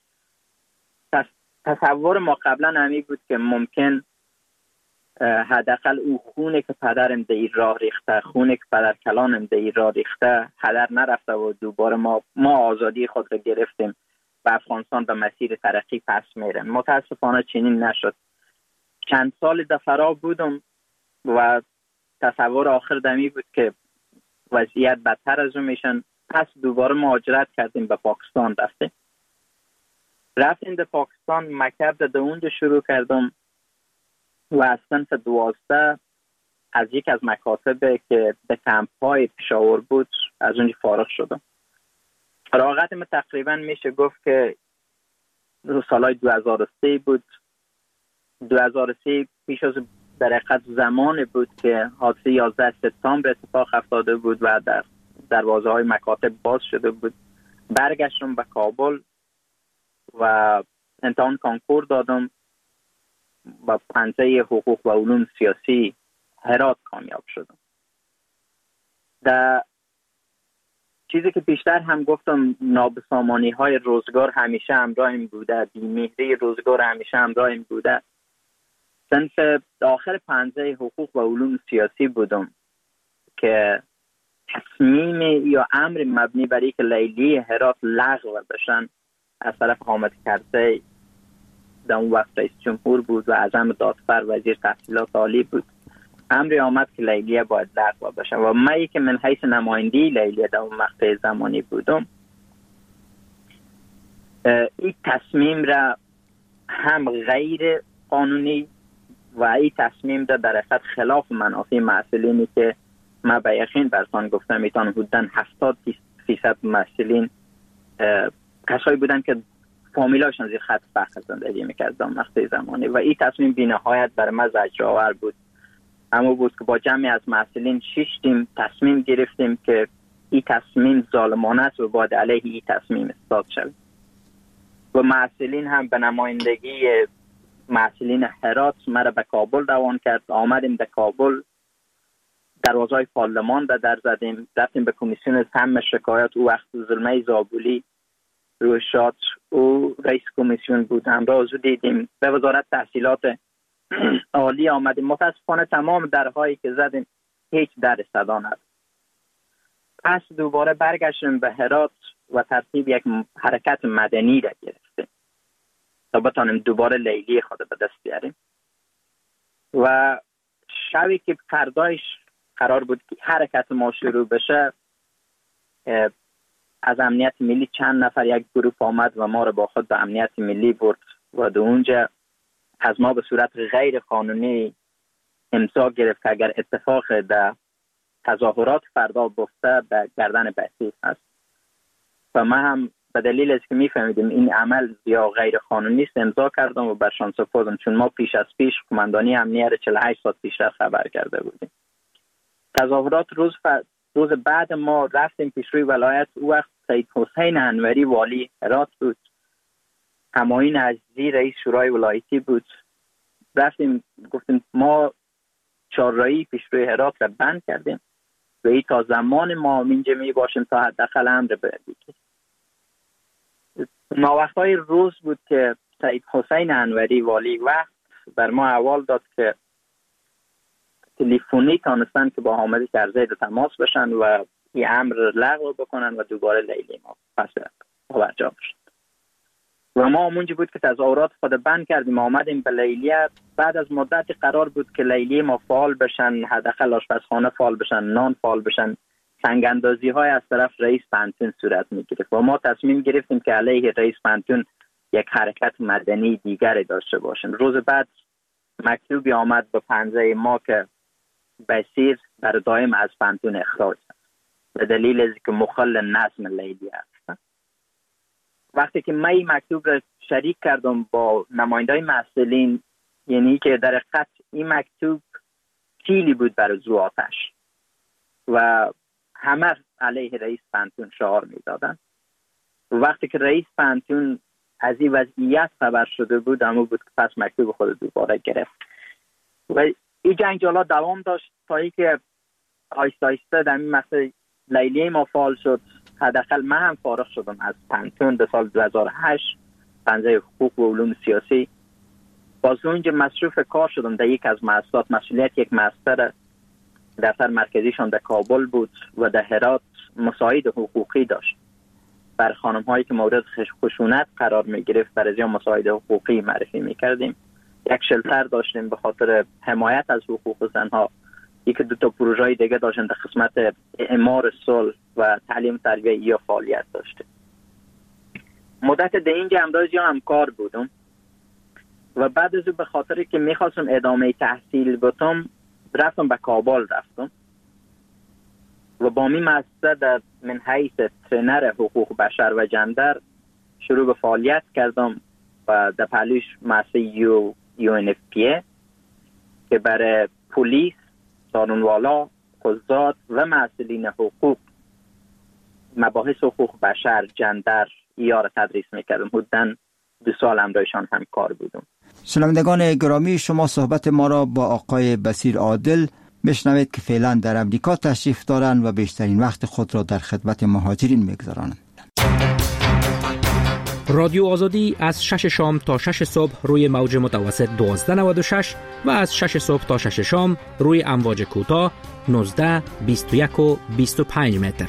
تصور ما قبلا همی بود که ممکن حداقل او خونه که پدرم در این راه ریخته، خونه که پدر کلانم در این راه ریخته هدر نرفته و دوباره ما آزادی خود را گرفتیم و افغانستان به مسیر ترقی پس میره. متاسفانه چنین نشد. چند سال در فرا بودم و تصور آخر دمی بود که وضعیت بدتر از اون میشن. پس دوباره مهاجرت کردیم به پاکستان. رفتیم به پاکستان، مکتب در اونجا شروع کردم و از صنف 12 از یک از مکاتب که به کمپ‌های پشاور بود از اونجا فارغ شدم. فراغت من تقریبا میشه گفت که سالهای 2003 بود. 2003 پیش از در حقیقت زمان بود که حادثه 11 سپتامبر اتفاق افتاده بود و در دروازه های مکاتب باز شده بود. برگشتم به کابل و امتحان کانکور دادم و پنجه حقوق و علوم سیاسی هرات کامیاب شدم. در چیزی که بیشتر هم گفتم نابسامانی های روزگار همیشه همراهم بوده، بی‌مهری روزگار همیشه همراهم بوده. صنف آخر پنجه حقوق و علوم سیاسی بودم که تصمیم یا امر مبنی بر اینکه لیلی هرات لغو بشن از طرف حامد کرزی در اون وقت رئیس جمهور بود و اعظم دادفر وزیر تحصیلات عالی بود، امری آمد که لیلیه باید لغو بشه و من که من حیث نمایندی لیلیه در اون مقطع زمانی بودم این تصمیم را هم غیر قانونی و این تصمیم را در حقیقت خلاف منافع محصلینی که من به یقین برسان گفتم میتون حدوداً 70% محصلین کسایی بودن که فامیلاشون زیر خط فقر زندگی میکردن مقطع زمانی و این تصمیم بی‌نهایت بر من زجرآور بود. اما بود که با جمعی از محصلین شیشتیم تصمیم گرفتیم که این تصمیم ظالمانه است و باید علیه این تصمیم اصلاح شود و محصلین هم به نمایندگی محصلین هرات مرا به کابل روان کرد. آمدیم به کابل، دروازه‌های پارلمان در زدیم، رفتیم به کمیسیون سم شکایت. او وقت ظلمه زابولی روی شات او رئیس کمیسیون بود، همراه او دیدیم. به وزارت تحصیلات عالی آمدیم. متاسفانه تمام درهایی که زدیم هیچ در صدا نداشت. پس دوباره برگشتیم به هرات و ترتیب یک حرکت مدنی را گرفتیم تا بتانیم دوباره لیلی خود به دست بیاریم و شبی که فردایش قرار بود که حرکت ما شروع بشه از امنیت ملی چند نفر یک گروه آمد و ما رو با خود به امنیت ملی برد و در اونجا از ما به صورت غیر قانونی امضا گرفت که اگر اتفاق در تظاهرات فردا بفته به گردن بسیج هست و من هم به دلیل از که میفهمیدیم این عمل یا غیر قانونی است امضا کردم و برشان سپردم، چون ما پیش از پیش قماندانی امنیت 48 ساعت پیش خبر کرده بودیم. تظاهرات روز بعد ما رفتیم پیش روی ولایت. او وقت سید حسین انوری والی هرات بود، همایون عزیزی رئیس شورای ولایتی بود. رفتیم گفتیم ما چهارراهی پیش روی هرات را بند کردیم و این تا زمان ما اینجا می باشیم تا حداقل امر بگیریم. وقتای روز بود که سید حسین انوری والی وقت بر ما احوال داد که تلفنی تانستن که با حامد کرزی تماس بشن و این امر لغو بکنن و دوباره لیلی ما پس برجا بشن. و ما اونجا بود که تظاهرات خود بند کردیم، آمدیم به لیلیه. بعد از مدتی قرار بود که لیلی ما فعال بشن، حداقل آشپزخانه فعال بشن، نان فعال بشن. سنگ‌اندازی های از طرف رئیس پانتون صورت می‌گرفت و ما تصمیم گرفتیم که علیه رئیس پانتون یک حرکت مدنی دیگری داشته باشیم. روز بعد مکتوبی آمد به پنجه ما که بسیر در دائم از پانتون اخراج است به دلیل از که مخل نظم لیلی است. وقتی که من این مکتوب را شریک کردم با نمایندای مسئولین، یعنی که در حقیقت این مکتوب کیلی بود برای زو آتش و همه علیه رئیس پانتون شعار میدادن. وقتی که رئیس پانتون از این وضعیت خبر شده بود، اما بود که پس مکتوب خود دوباره گرفت و این جنجالا دوام داشت تا اینکه آیسته آیسته در این مسئله لیلی ما فعال شد. حداقل من هم فارغ شدم از پانتون در سال 2008 پنجه حقوق و علوم سیاسی. باز اونجا مصروف کار شدم در یک از مؤسسات. مسئولیت یک مؤسسه دفتر مرکزیشان در کابل بود و در هرات مساعد حقوقی داشت بر خانم هایی که مورد خشونت قرار می گرفت. برای زیان مساعد حقوقی معرفی می کردیم. یک شلتر داشتیم به خاطر حمایت از حقوق زنها. یک دو تا پروژه دیگه داشتیم در قسمت اعمار صلح و تعلیم تربیه یا فعالیت داشتیم. مدت در اینجا هم کار بودم و بعد از به خاطر که میخواستم ادامه تحصیل بتم رفتم به کابل رفتم و با می مؤسسه در من حیث ترینر حقوق بشر و جندر شروع به فعالیت کردم و در پهلوش مؤسسه UNFPA که برای پلیس، قانونوالا، قضات و مسئولین حقوق مباحث حقوق بشر، جندر یا را تدریس میکردم. حدوداً 2 سال همراهشان هم کار بودم. شنوندگان گرامی، شما صحبت ما را با آقای بصیر عادل بشنوید که فعلا در امریکا تشریف دارند و بیشترین وقت خود را در خدمت مهاجرین میگذرانند. رادیو آزادی از 6 شام تا 6 صبح روی موج متوسط 1296 و از 6 صبح تا 6 شام روی امواج کوتاه 19، 21 و 25 متر.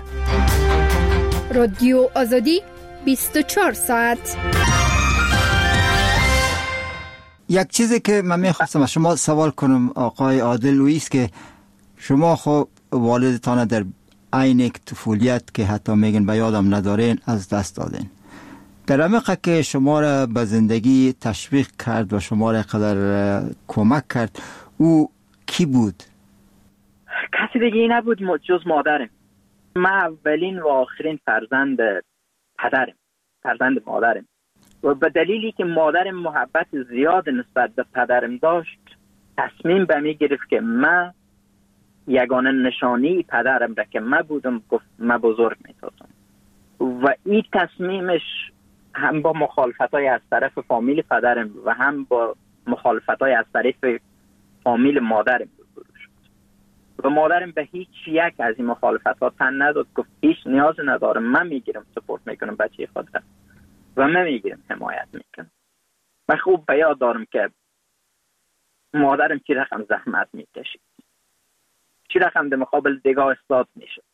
رادیو آزادی 24 ساعت. یک چیزی که من میخواستم از شما سوال کنم آقای عادل است که شما خب والدتان در عین طفولیت که حتی میگن به یادم ندارین از دست دادین. در عمق که شما را به زندگی تشویق کرد و شما را قدر کمک کرد، او کی بود؟ کسی دیگه نبود جز مادرم. من اولین و آخرین فرزند مادرم و به دلیلی که مادرم محبت زیاد نسبت به پدرم داشت تصمیم به می گرفت که من یگانه نشانی پدرم را که من بودم گفت من بزرگ می سازم و این تصمیمش هم با مخالفتای از طرف فامیل پدرم و هم با مخالفتای از طرف فامیل مادرم روبرو شد و مادرم به هیچ یک از این مخالفت‌ها تن نداد. گفت هیچ نیاز ندارم، من میگیرم سپورت میکنم بچه خودم و من میگیرم حمایت میکنم. من خوب به یاد دارم که مادرم چی رقم زحمت میکشید، چی رقم در مقابل دیگاه استاد میشد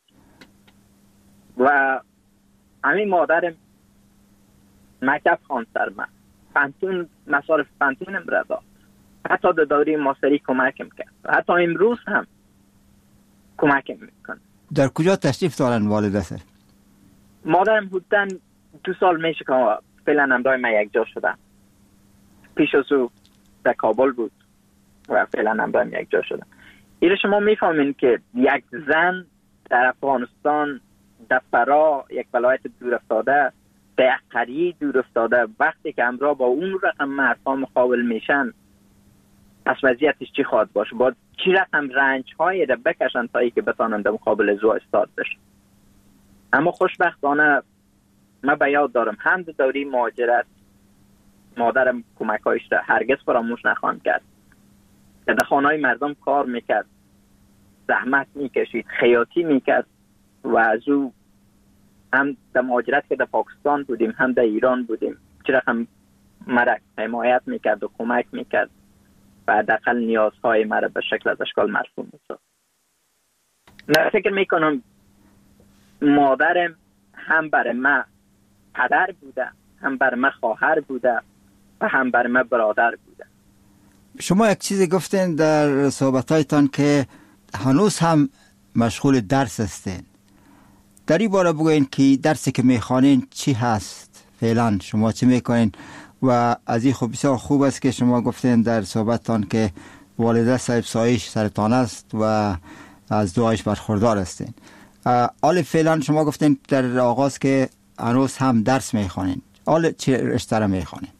و همین مادرم مکتب خواند سر من، پانتون مصارف پانتونم را داد، حتی در دوره ماستری کمکم کرد، حتی امروز هم کمکم میکنه. در کجا تشریف دارن والدت؟ مادرم حدوداً 2 سال میشه که فعلا همراه من یک جا شدم. پیش از او در کابل بود و فعلا همراه من یک جا شدم. ایره شما میفهمین که یک زن در افغانستان، در فرا، یک ولایت دور افتاده، به یک قریه دور افتاده، وقتی که همراه با اون رقم مردها مقابل میشن، پس وضعیتش چی خواهد باشه؟ باید چی رقم رنج هایی را بکشن تا ای که بتانند در مقابل زو استاد بشن. اما خوشبختانه من به یاد دارم هم در دوره مهاجرت مادرم کمک هایش را هرگز فراموش نخواهم کرد که در خانه های مردم کار میکرد، زحمت میکشید، خیاطی میکرد و از او هم در مهاجرت که در پاکستان بودیم هم در ایران بودیم چه رقم مرا حمایت میکرد و کمک میکرد و حداقل نیازهای مرا به شکل از اشکال مرسوم میساخت. من فکر میکنم مادرم هم برای من پدر بوده، هم برای من خواهر بوده و هم برای من برادر بوده. شما یک چیزی گفتین در صحبتایتان که هنوز هم مشغول درس هستین. در این باره بگوین که درسی که میخوانین چی هست؟ فعلا شما چی میکنین؟ و از این خوب بسیار خوب است که شما گفتین در صحبتتان که والده صاحب سایش سرطان است و از دعایش برخوردار هستین. حال فعلا شما گفتین در آغاز که هنوز هم درس میخوانین. حال چه رشته را میخوانین؟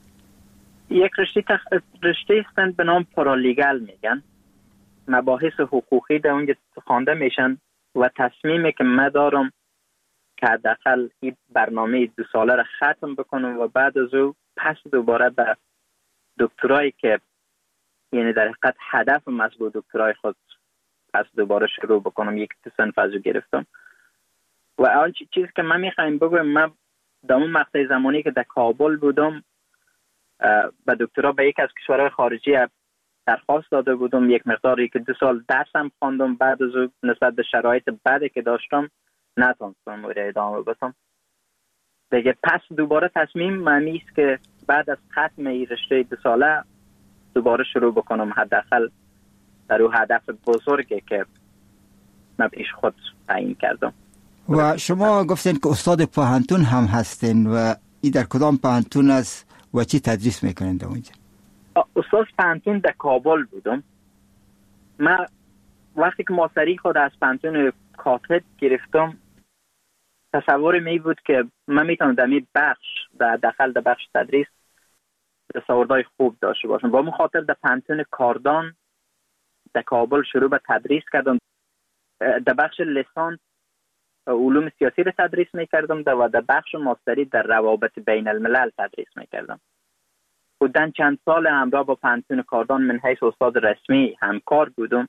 یک رشته هستند به نام پارالیگل میگن. مباحث حقوقی در اونجا خوانده میشن و تصمیمی که من دارم که حداقل این برنامه 2 ساله را ختم بکنم و بعد از او پس دوباره به دکترایی که یعنی در حقیقت هدف مطلوب دکترای خود پس دوباره شروع بکنم. یک صنف از او گرفتم و آن چیزی که من میخوایم بگویم، من در اون مقطع زمانی که در کابل بودم به دکترا به یک از کشورهای خارجی درخواست داده بودم، یک مقداری که 2 سال درسم خواندم، بعد از او نسبت به شرایط بعدی که داشتم نتونستم ادامه بدم دیگه. پس دوباره تصمیم معنی است که بعد از ختم این رشته 2 ساله دوباره شروع بکنم، حداقل در اون هدف بزرگی که من پیش خود تعیین کردم. و شما گفتین که استاد پوهنتون هم هستین و این در کدام پوهنتون است و چی تدریس میکنین در اونجا؟ استاد پوهنتون در کابل بودم. من وقتی که ماستری خود از پوهنتون کاتد گرفتم تصور می بود که من میتونم در این بخش در داخل در بخش تدریس تصوردهای خوب داشته باشم. با مخاطر در پوهنتون کاردان در کابل شروع به تدریس کردم. در بخش لیسانس علوم سیاسی را تدریس میکردم و در بخش ماستری در روابط بین الملل تدریس میکردم. بودن چند سال همراه با پوهنتون کاردان من حیث استاد رسمی همکار بودم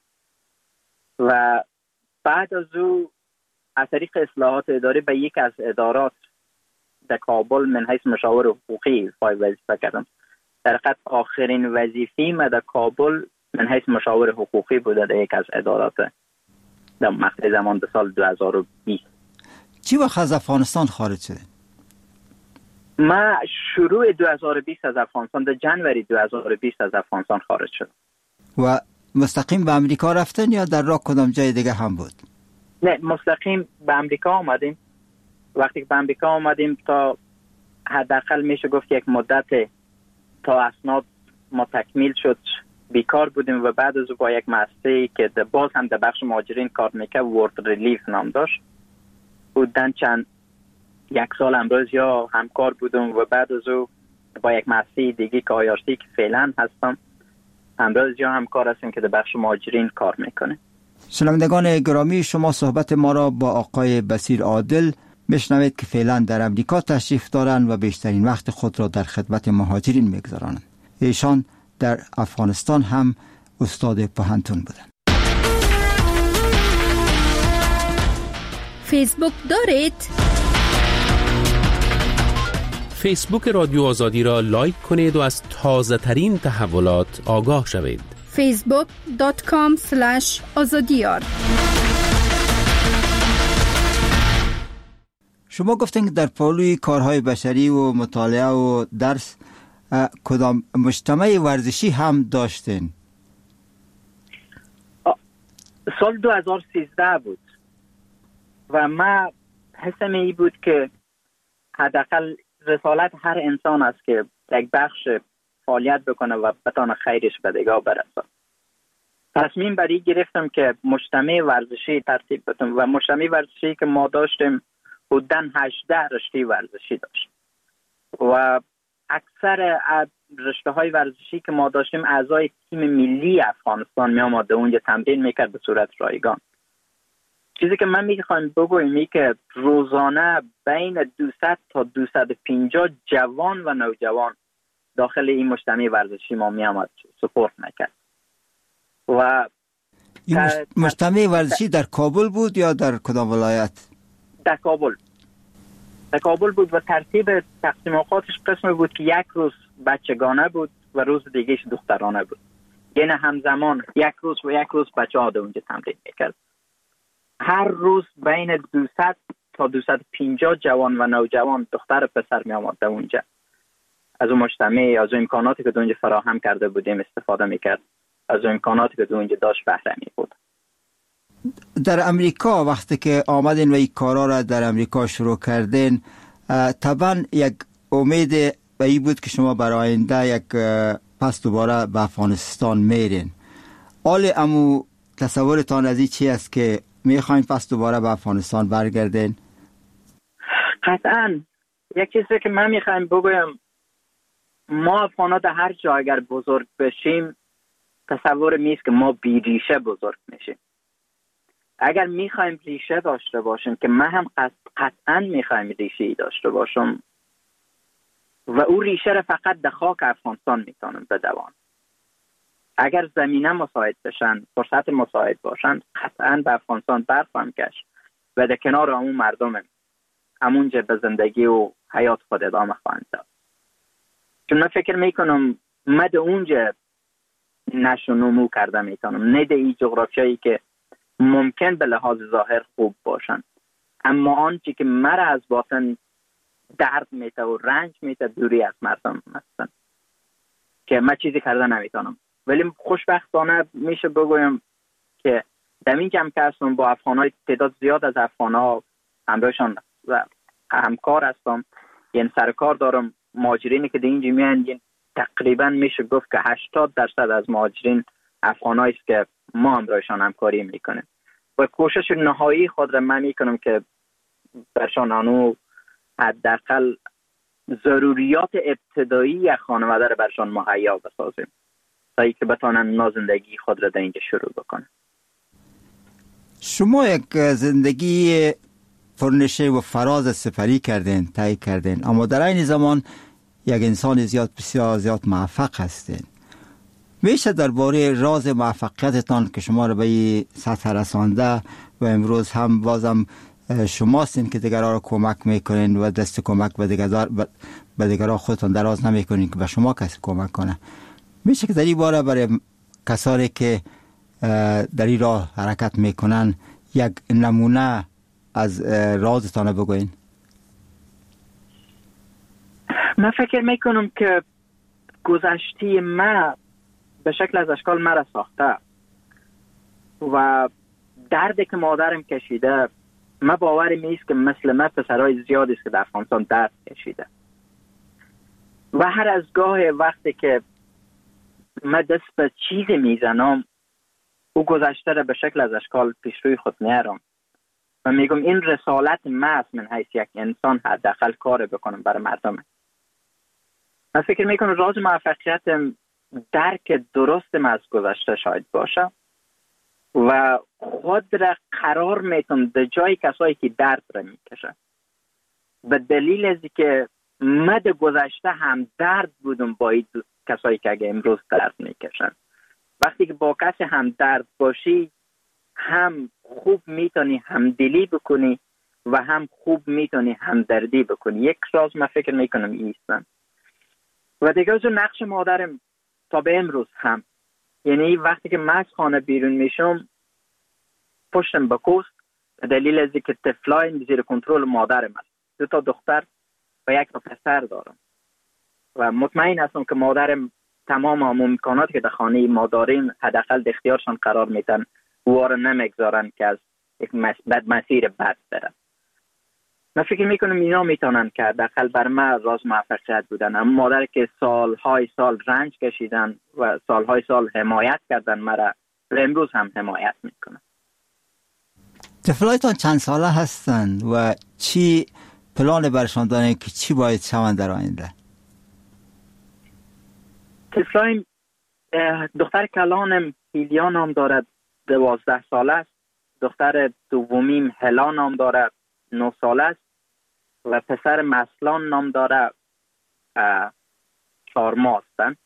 و بعد از او از طریق اصلاحات اداری به یک از ادارات در کابل من حیث مشاور حقوقی وظیفه کردم. در حقیقت آخرین وظیفه من در کابل من حیث مشاور حقوقی بوده در یک از ادارات در مقطع زمان به سال 2020. چی وقت از افغانستان خارج شده؟ من شروع 2020 از افغانستان، در جنوری 2020 از افغانستان خارج شد. و مستقیم به امریکا رفتن یا در راه کدام جای دیگه هم بود؟ نه، مستقیم به امریکا آمدیم. وقتی که به امریکا آمدیم تا حداقل میشه گفت یک مدت تا اسناد ما تکمیل شد بیکار بودیم و بعد از او با یک مؤسسه‌ای که باز هم در بخش مهاجرین کار میکرد، ورد ریلیف نام داشت، بودن چند 1 سال امروز یا همکار بودم و بعد از او با یک مؤسسه دیگه که آیارسی که فعلا هستم امروز یا همکار هستیم که در بخش مهاجرین کار میکنه. شنوندگان گرامی، شما صحبت ما را با آقای بصیر عادل میشنوید که فعلا در امریکا تشریف دارند و بیشترین وقت خود را در خدمت مهاجرین میگذارند. ایشان در افغانستان هم استاد پوهنتون بودند. فیسبوک دارید؟ فیسبوک رادیو آزادی را لایک کنید و از تازه ترین تحولات آگاه شوید. facebook.com/azadiyar. شما گفتین که در پالوی کارهای بشری و مطالعه و درس کدام مجتمع ورزشی هم داشتین؟ سال 2013 بود و من حسم این بود که حداقل رسالت هر انسان است که یک بخش فعالیت بکنه و بتانه خیرش به دیگاه برسه. تصمیم بر این گرفتم که مجتمع ورزشی ترتیب بدم و مجتمع ورزشی که ما داشتیم حدوداً 18 رشته ورزشی داشت و اکثر رشته های ورزشی که ما داشتیم اعضای تیم ملی افغانستان می آمد اونجا تمرین میکرد به صورت رایگان. چیزی که من میخوام بگویم اینه که روزانه بین 200 تا 250 جوان و نوجوان داخل این مجتمع ورزشی ما می آمد سپورت میکرد. و این مجتمع ورزشی در کابل بود یا در کدام ولایت؟ در کابل بود و ترتیب تقسیم اوقاتش قسم بود که یک روز بچگانه بود و روز دیگهش دخترانه بود. یعنی همزمان یک روز بچه ها اونجا تمرین میکرد. هر روز بین 200 تا 250 جوان و نوجوان دختر و پسر می آمد اونجا. از اون مجتمع، از اون امکاناتی که اونجا فراهم کرده بودیم استفاده میکرد. از اون امکاناتی که اونجا داشت بهره می بود. در امریکا وقتی که آمدین و این کارا را در امریکا شروع کردین، طبعا یک امید به این بود که شما برای آینده یک پس دوباره به افغانستان میرین. حال امو تصورتان از این چی است که میخواین پس دوباره به افغانستان برگردین؟ قطعا یک چیزی که من میخوایم بگویم، ما افغانا در هر جا اگر بزرگ بشیم تصور میست که ما بی ریشه بزرگ میشیم. اگر میخوایم ریشه داشته باشیم که من هم قطعا میخوایم ریشه داشته باشم و او ریشه را فقط در خاک افغانستان میتونم بدوان. اگر زمینه مساعد بشن، فرصت مساعد باشن، قطعا به افغانستان برخواهم گشت و در کنار همون مردم همونجا به زندگی و حیات خود ادامه خواهم داد. چون من فکر میکنم من در اونجا نشو نمو کرده میتونم، نه در این جغرافیایی که ممکن به لحاظ ظاهر خوب باشن، اما آنچه که مرا از باطن درد میته و رنج میته دوری از مردم هستن که من چیزی کرده نمیتونم. ولی خوشبختانه میشه بگویم که در این جمع که هستم با افغانهای تعداد زیاد از افغانها همراهشان و همکار هستم، یعنی سرکار دارم. مهاجرینی که در اینجا میان تقریبا میشه گفت که 80% از مهاجرین افغانایی است که ما همراهشان همکاری میکنیم و کوشش نهایی خود را من میکنم که برشان آنو حداقل ضروریات ابتدایی خانواده را برشان مهیا بسازیم تا اینکه بتانن نازندگی خود را در اینجا شروع بکنن. شما یک زندگی پرنشه و فراز سپری کردین، طی کردین، اما در این زمان یک انسان بسیار زیاد موفق هستین. میشه درباره راز موفقیتتان که شما را به این سطح رسانده و امروز هم بازم شماستین که دیگران را کمک میکنین و دست کمک به دیگران خودتان دراز نمیکنین که به شما کسی کمک کنه، میشه که در این باره برای کسانی که در این راه حرکت میکنن یک نمونه از رازتان بگوین؟ من فکر میکنم که گذشته ما به شکل از اشکال مرا ساخته و دردی که مادرم کشیده، من باورم نیست که مثل من پسرای زیادی است که در افغانستان درد کشیده و هر از گاه وقتی که من دست به چیز میزنم او گذشته را به شکل از اشکال پیش روی خود میارم و میگم این رسالت من است، من حیث یک انسان حداقل کار بکنم برای مردم. من فکر میکنم راز موفقیتم درک درستم از گذشته شاید باشه و خود را قرار میتونم در جای کسایی که درد را میکشن، به دلیل از که من در گذشته هم درد بودم با این کسایی که اگه امروز درد میکشن. وقتی که با کسی هم درد باشی هم خوب میتونی همدلی بکنی و هم خوب میتونی همدردی بکنی. یک راز من فکر میکنم ایستن و دیگه از نقش مادرم تا به امروز هم، یعنی وقتی که من از خانه بیرون میشم پشتم به کوست به دلیل از که طفلای زیر کنترل مادرم هست. 2 دختر و 1 پسر دارم و مطمئن هستم که مادرم تمام امکاناتی که در خانه ما داریم حداقل در اختیارشان قرار میدن و او را نمیگذارن که از یک مسیر بد برن. من فکر میکنم اینا میتونن که حداقل بر من راز موفقیت بودن. اما مادر که سالهای سال رنج کشیدن و سالهای سال حمایت کردن مرا و امروز هم حمایت میکنم. طفلایتان چند ساله هستند و چی پلان برشان دارین که چی باید شوند در آینده؟ طفلایم دختر کلانم هیلیا نام دارد 12 ساله است، دختر دومیم هلا نام دارد 9 ساله است و پسر مسلان نام دارد 4 ماه هستند.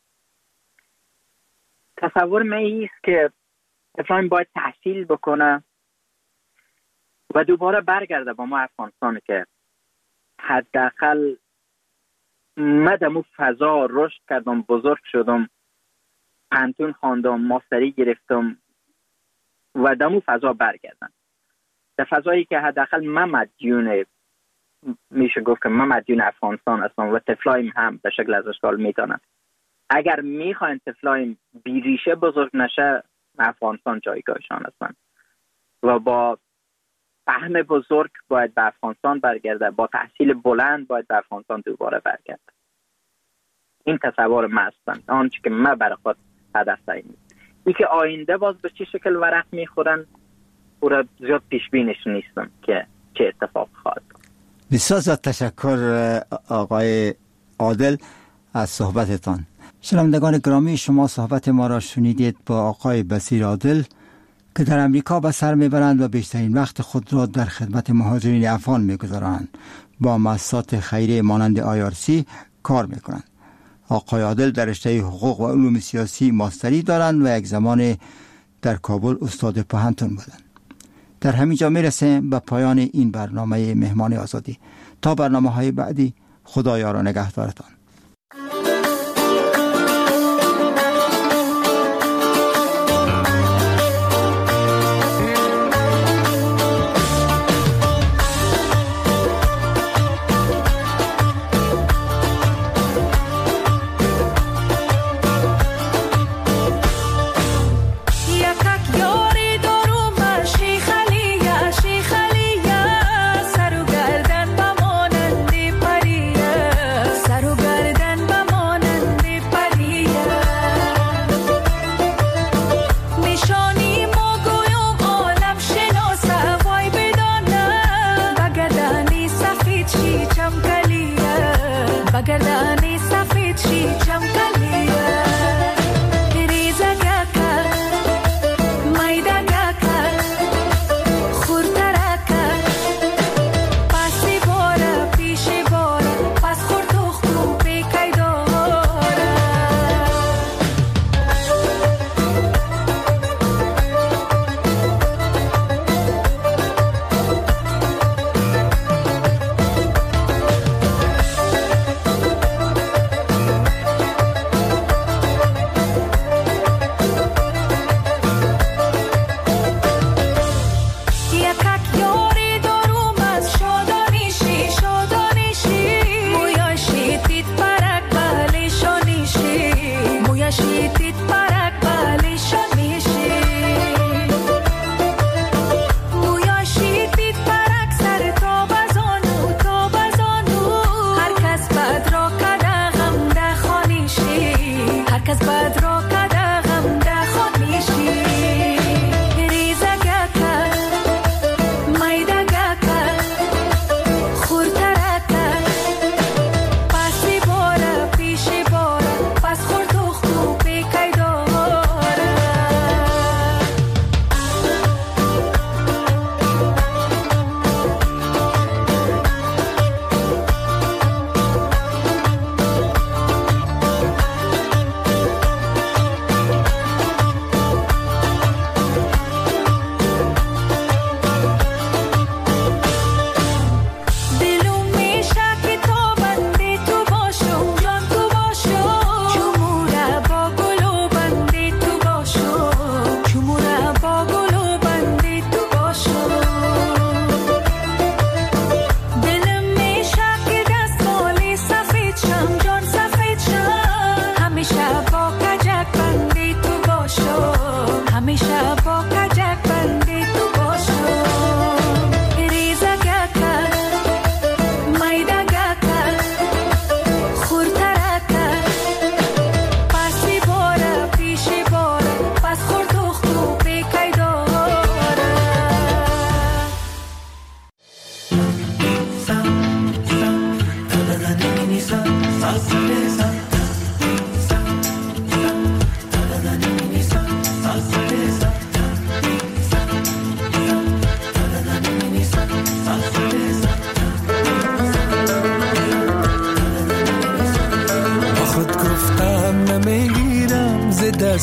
تصور من ایست که طفلایم باید تحصیل بکنه و دوباره برگرده با ما افغانستان که حداقل من دمو فضا رشد کردم، بزرگ شدم، پانتون خواندم، ماستری گرفتم و دمو فضا برگردم. در فضایی که حداقل من مدیون، میشه گفت که من مدیون افغانستان هستم و طفلایم هم به شکل از اشکال میتونن. اگر میخواین طفلایم بیریشه بزرگ نشه، افغانستان جایگاهشان هستن و با فهم بزرگ باید به افغانستان برگرده، با تحصیل بلند باید به افغانستان دوباره برگرده. این تصور من هستن، آنچه که من برای خود هدف تعیین. این که آینده باز به چه شکل ورق میخورن او را زیاد پیش بینش نیستم که چه اتفاق خواهد. بسیار زیاد تشکر آقای عادل از صحبتتان. شنوندگان گرامی، شما صحبت ما را شنیدید با آقای بصیر عادل که در امریکا به سر میبرند و بیشترین وقت خود را در خدمت مهاجرین افغان میگذارند. با مؤسسات خیریه مانند IRC کار میکنند. آقای عادل در رشته حقوق و علوم سیاسی ماستری دارند و یک زمان در کابل استاد پوهنتون بودند. در همین جا میرسیم به پایان این برنامه مهمان آزادی. تا برنامه‌های بعدی، خدایا را نگهدارتان.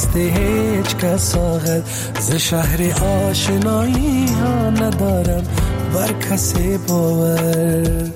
دست هیچ کس آغد، ز شهر آشنایی ها ندارم بر کسی باور.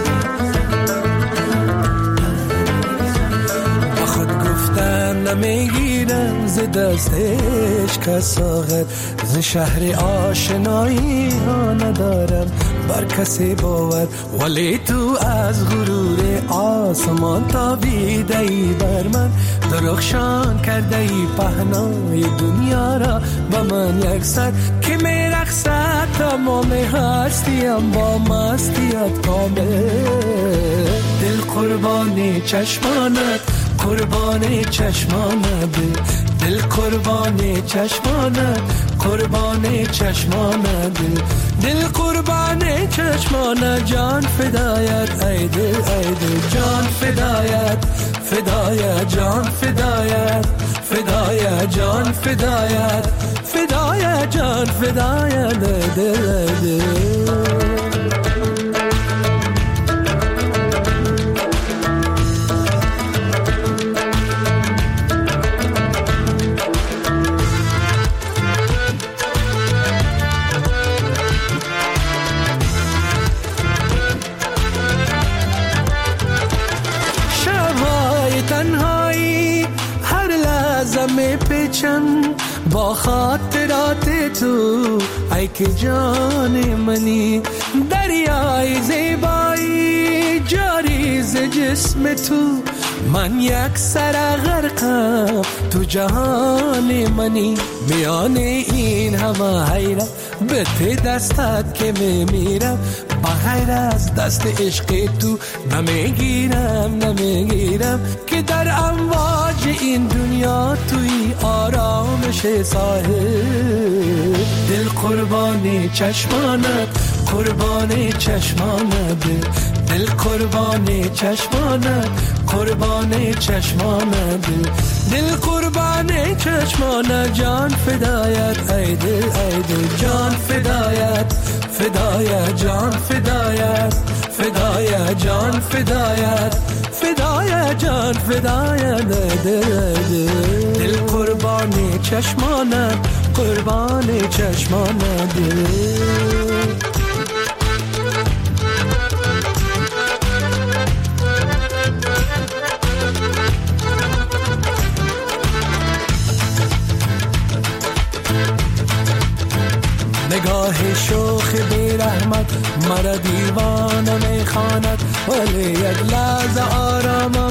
با خود گفتن نمیگیرم ز دست هیچ کس آغد، ز شهر آشنایی ها ندارم بر کسی باور. ولی تو از غرور آسمان تابیده ای بر من، درخشان کرده ای پهنای دنیا را با من یکسر، که میرقصد تمام هستیم با مستیت کامل. دل قربانی چشمانت، قربانی چشمانت، دل قربانی چشمانت، قربانی چشمانت، دل قربانی چشمانت، جان فدایت ای دل ای دل، جان فدایت فدایت، جان فدایت فدایت، جان فدایت فدایت، جان فدایت دل دل. با خاطرات تو ای که جان منی، دریای زیبایی جاری ز جسم تو، من یک سر غرقم تو جهان منی. میان این همه حیرت به ته دستت که میمیرم، بغیر از دست عشق تو نمیگیرم که در امواج این دنیا توی آرامش ساحل. دل قربانی چشمانت، قربانی چشمانت، دل قربانی چشمانت، قربانی چشمانت، دل قربانی چشمانت، جان فدایت ای دل ای دل، جان فدایت فدایت، جان فدایت فدایت، جان فدایت فدایت، جان فدایت دل. دل قربانی چشمانت، قربانی چشمانت، نگاه شوخ بی رحمت مرا دیوانه میخواند، ولی یک لحظه آرامم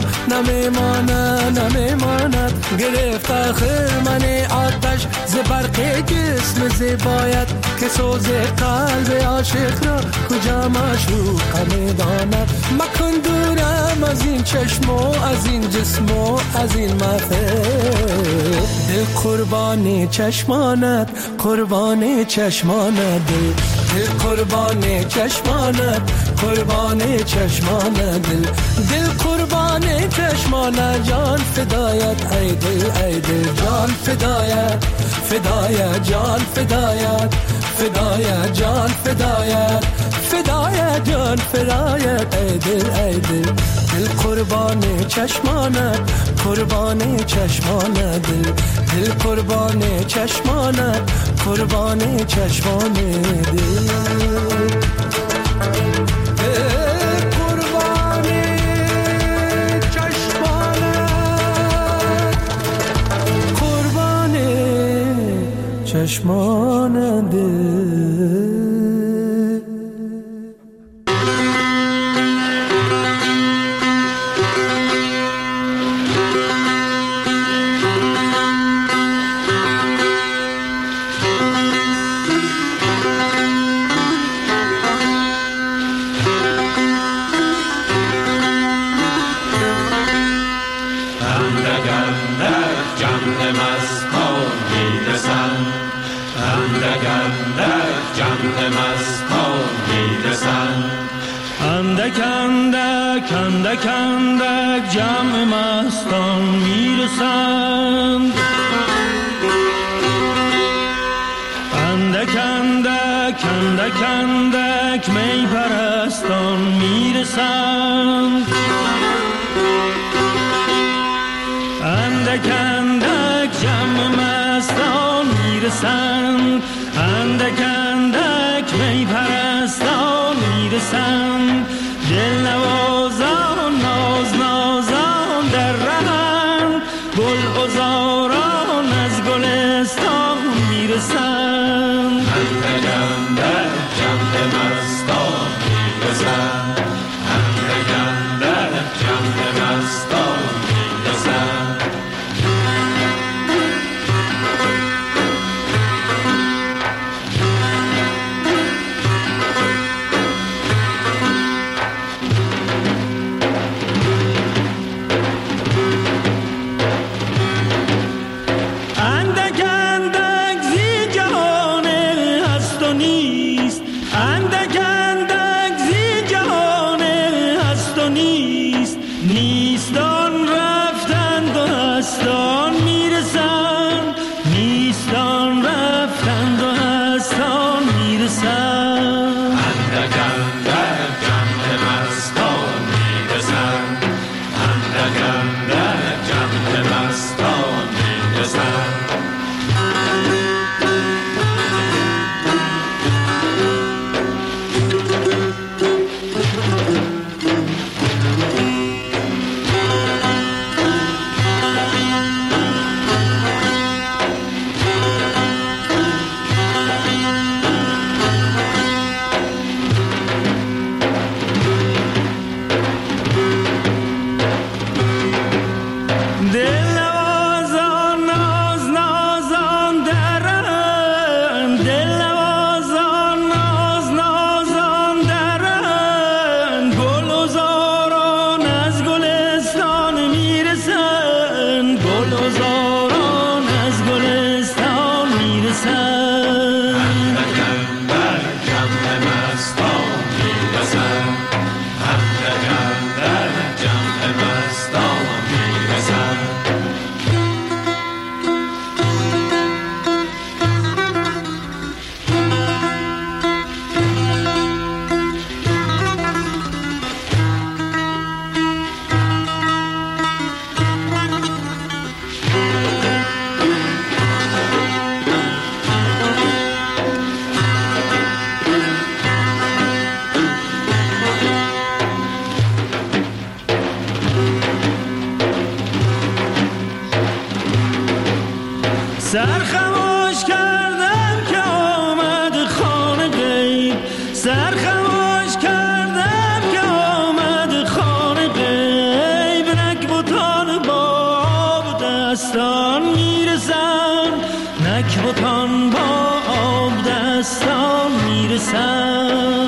نمیماند. گرفت آخر من آتش ز برق جسم زیبایت، که سوز قلب عاشق را کجا معشوق میداند. مکن دورم از این چشم و از این جسم و از این محفل. دل قربانی چشمانت، قربانی چشمانت، دل قربانی چشمانت، قربانی چشمانت، دل قربانی چشمانت، جان فدایت ای دل ای دل، جان فدایت فدایت، جان فدایت فدایت، جان فدایت فدایت، جان فدایت ای دل ای دل. دل قربانی چشمانت، قربانی چشمانت، دل قربانی چشمانت، قربانی چشمانت، دل قربانی چشمانت، قربانی چشمانت. اندک اندک اندک جمع مستان میرسند، اندک اندک اندک اندک می پرستان میرسند، اندک اندک جمع میرسند، اندک اندک می پرستان میرسند، دل نوازان ناز نازان در رهند، گل عذاران از گلستان میرسند، اندک اندک جمع مستان میرسند، اندک اندک جمع مستان میرسند. سرخموش کردم که آمد خانه غیب، سرخموش کردم که آمد خانه غیب، نک بوتان با آب دستان میرسند، نک بوتان با آب دستان میرسند.